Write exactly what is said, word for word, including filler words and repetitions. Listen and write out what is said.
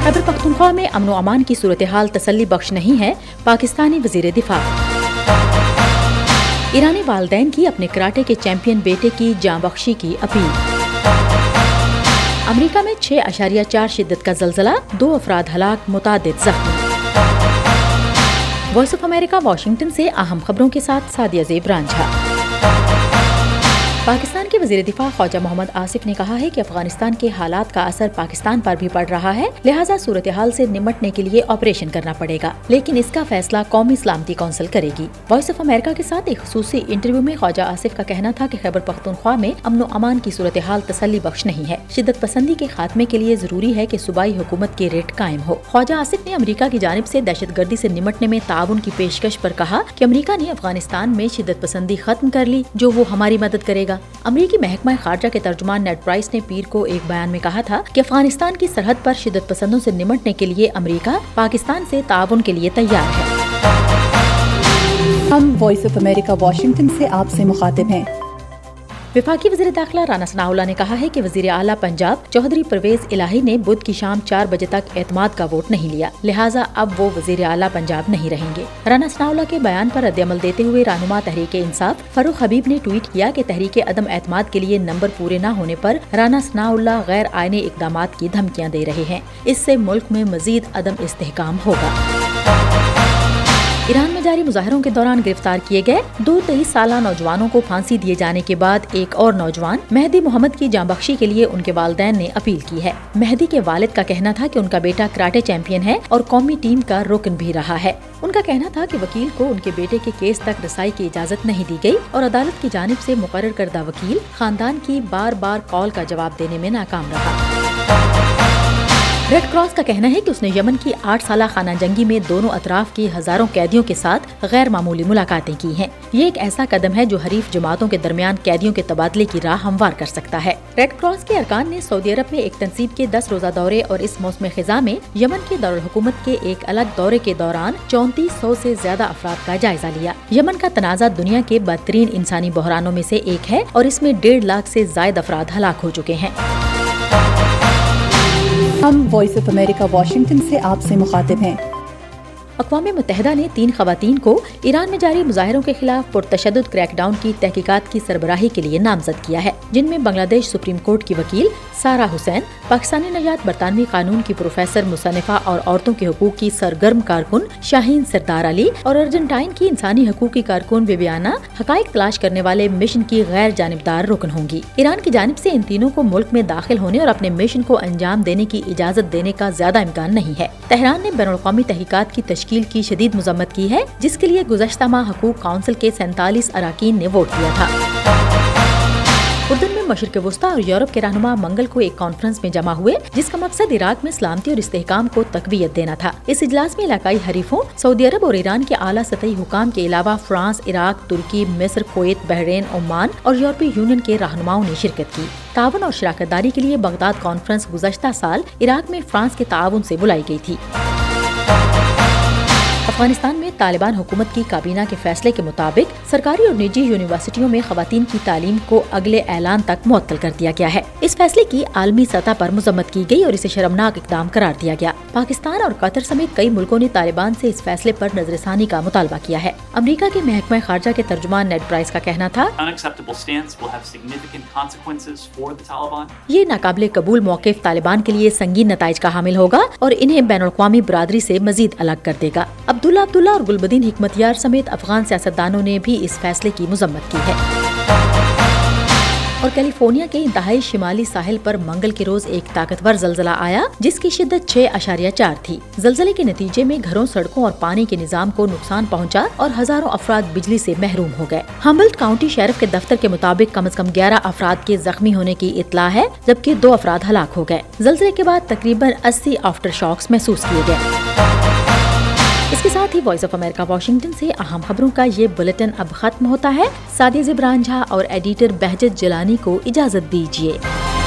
खैबर पख्तूनख्वा में अमन व अमान की सूरत-ए-हाल तसल्ली बख्श नहीं है, पाकिस्तानी वजीर दिफा। ईरानी वालदैन की अपने कराटे के चैंपियन बेटे की जान बख्शी की अपील। अमेरिका में छह अशारिया चार शिद्दत का जल्जला, दो अफराद हलाक, मुतादिद जख्मी। वॉइस ऑफ अमेरिका वाशिंगटन से अहम खबरों के साथ सादिया ज़ेब रांझा। पाकिस्तान के वज़ीर दिफा ख्वाजा मोहम्मद आसिफ ने कहा है कि अफगानिस्तान के हालात का असर पाकिस्तान पर भी पड़ रहा है, लिहाजा सूरत हाल से निमटने के लिए ऑपरेशन करना पड़ेगा, लेकिन इसका फैसला कौमी सलामती कौंसिल करेगी। वॉइस ऑफ अमेरिका के साथ एक खुसूसी इंटरव्यू में ख्वाजा आसिफ का कहना था कि खैबर पख्तूनख्वा में अमन व अमान की सूरत हाल तसल्ली बख्श नहीं है। शिद्दत पसंदी के खात्मे के लिए जरूरी है कि सूबाई हुकूमत के रेट कायम हो। ख्वाजा आसिफ ने अमेरिका की जानिब से दहशत गर्दी से निमटने में ताउन की पेशकश पर कहा कि अमेरिका ने अफगानिस्तान में शिद्दत पसंदी खत्म कर ली, जो वो हमारी मदद करेगा। अमरीकी महकमा खारजा के तर्जुमान नेड प्राइस ने पीर को एक बयान में कहा था कि अफगानिस्तान की सरहद पर शिद्दत पसंदों से निमटने के लिए अमरीका पाकिस्तान से ताउन के लिए तैयार है। हम वॉइस ऑफ अमेरिका वाशिंगटन से आपसे मुखातिब हैं। वफाकी वज़ीर दाखिला राना सनाउल्लाह ने कहा है कि वज़ीर आला पंजाब चौधरी परवेज इलाही ने बुध की शाम चार बजे तक एतमाद का वोट नहीं लिया, लिहाजा अब वो वज़ीर आला पंजाब नहीं रहेंगे। राना सनाउल्लाह के बयान पर रद्द-ए-अमल देते हुए रहनुमा तहरीक इंसाफ फरूख हबीब ने ट्वीट किया कि तहरीक अदम एतमाद के लिए नंबर पूरे न होने पर राना सनाउल्लाह गैर आईनी इक़दामात की धमकियाँ दे रहे हैं। इससे मुल्क में मज़ीद अदम इस्तेहकाम होगा। ईरान में जारी मुजाहरों के दौरान गिरफ्तार किए गए दो तेईस साल नौजवानों को फांसी दिए जाने के बाद एक और नौजवान मेहदी मोहम्मद की जांबख्शी के लिए उनके वालिदैन ने अपील की है। मेहदी के वालिद का कहना था कि उनका बेटा कराटे चैंपियन है और कौमी टीम का रुकन भी रहा है। उनका कहना था कि वकील को उनके बेटे के केस तक रसाई की इजाजत नहीं दी गई और अदालत की जानिब से मुकर्रर करदा वकील खानदान की बार बार कॉल का जवाब देने में नाकाम रहा। रेड क्रॉस का कहना है कि उसने यमन की आठ साल खाना जंगी में दोनों अतराफ के हजारों कैदियों के साथ गैर मामूली मुलाकातें की हैं। ये एक ऐसा कदम है जो हरीफ जमातों के दरमियान कैदियों के तबादले की राह हमवार कर सकता है। रेड क्रॉस के अरकान ने सऊदी अरब में एक तंसीब के दस रोजा दौरे और इस मौसम खिजा में यमन के दारुल हुकूमत के एक अलग दौरे के दौरान चौंतीस सौ से ज्यादा अफराद का जायजा लिया। यमन का तनाज़ा दुनिया के बदतरीन इंसानी बहरानों में से एक है और इसमें डेढ़ लाख से ज्यादा अफराद हलाक हो चुके हैं। हम वॉइस ऑफ अमेरिका वाशिंगटन से आपसे मुखातिब हैं। अक़वाम मुत्तहिदा ने तीन खवातीन को ईरान में जारी मुजाहिरों के खिलाफ पुरतशद्दुद क्रैकडाउन की तहकीकात की सरबराही के लिए नामजद किया है, जिनमें बांग्लादेश सुप्रीम कोर्ट की वकील सारा हुसैन, पाकिस्तानी नजात बरतानवी कानून की प्रोफेसर मुसन्निफा और औरतों के हकूक की सरगर्म कारकुन शाहीन सरदार अली और अर्जेंटाइन की इंसानी हकूक की कारकुन विवियाना हकाइक तलाश करने वाले मिशन की गैर जानिबदार रुकन होंगी। ईरान की जानिब से इन तीनों को मुल्क में दाखिल होने और अपने मिशन को अंजाम देने की इजाजत देने का ज्यादा इम्कान नहीं है। तेहरान ने बैनुल-अक़वामी तहकीकात की तश्कील की शदीद मजम्मत की है, जिसके लिए गुज़श्ता माह हकूक काउंसिल के सैंतालीस अराकीन ने वोट दिया था। उर्दन में मशरिक़ वुस्ता और यूरोप के रहनुमा मंगल को एक कॉन्फ्रेंस में जमा हुए, जिसका मकसद इराक में सलामती और इस्तेहकाम को तक़वियत देना था। इस इजलास में इलाकाई हरीफों, सऊदी अरब और ईरान के आला सतही हुकाम के अलावा फ्रांस, इराक, तुर्की, मिस्र, कुवैत, बहरीन, ओमान और यूरोपीय यूनियन के रहनुमाओं ने शिरकत की। ताउन और शराकतदारी के लिए बगदाद कॉन्फ्रेंस गुज़श्ता साल इराक में फ्रांस के ताउन से बुलाई गई थी। अफगानिस्तान में तालिबान हुकूमत की काबीना के फैसले के मुताबिक सरकारी और निजी यूनिवर्सिटियों में खवातीन की तालीम को अगले ऐलान तक मुअत्तल कर दिया गया है। इस फैसले की आलमी सतह पर मजम्मत की गई और इसे शर्मनाक इकदाम करार दिया गया। पाकिस्तान और कतर समेत कई मुल्कों ने तालिबान से इस फैसले पर नजरसानी का मुतालबा किया है। अमरीका के महकमा खारजा के तर्जुमान नेड प्राइस का कहना था, ये नाकाबिले कबूल मौक़िफ़ तालिबान के लिए संगीन नताइज का हामिल होगा और इन्हें बैनुल-अक़वामी बरादरी से मजीद अलग कर देगा। अब्दुल्ला अब्दुल्ला और गुलबदीन हिकमतयार समेत अफगान सियासतदानों ने भी इस फैसले की मुजम्मत की है। और कैलिफोर्निया के इंतहाई शिमाली साहिल पर मंगल के रोज एक ताकतवर जल्जला आया, जिसकी शिद्दत छह अशारिया चार थी। जल्जले के नतीजे में घरों, सड़कों और पानी के निजाम को नुकसान पहुंचा और हजारों अफराद बिजली से महरूम हो गए। हम्बल्ट काउंटी शेरिफ के दफ्तर के मुताबिक कम अज कम ग्यारह अफराद के जख्मी होने की इत्तला है, जबकि दो अफराद हलाक हो गए। जल्जले के बाद तकरीबन अस्सी आफ्टर शॉक्स महसूस किए गए। इसके साथ ही वॉइस ऑफ अमेरिका वाशिंगटन से अहम खबरों का ये बुलेटिन अब खत्म होता है। सादिया ज़ेब रांझा और एडिटर बहजत जिलानी को इजाजत दीजिए।